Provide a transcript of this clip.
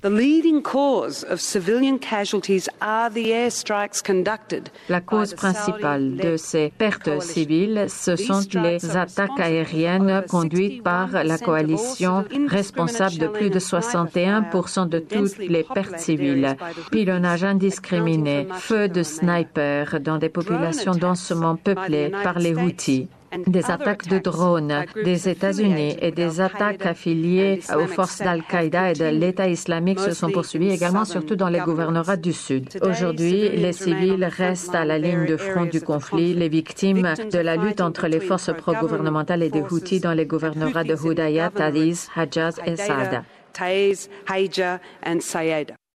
La cause principale de ces pertes civiles, ce sont les attaques aériennes conduites par la coalition responsable de plus de 61% de toutes les pertes civiles. Pilonnage indiscriminé, feu de snipers dans des populations densément peuplées par les Houthis. Des attaques de drones des États-Unis et des attaques affiliées aux forces d'Al-Qaïda et de l'État islamique se sont poursuivies également, surtout dans les gouvernorats du Sud. Aujourd'hui, les civils restent à la ligne de front du conflit, les victimes de la lutte entre les forces pro-gouvernementales et des Houthis dans les gouvernorats de Hudaydah, Taiz, Hajaz et Saada.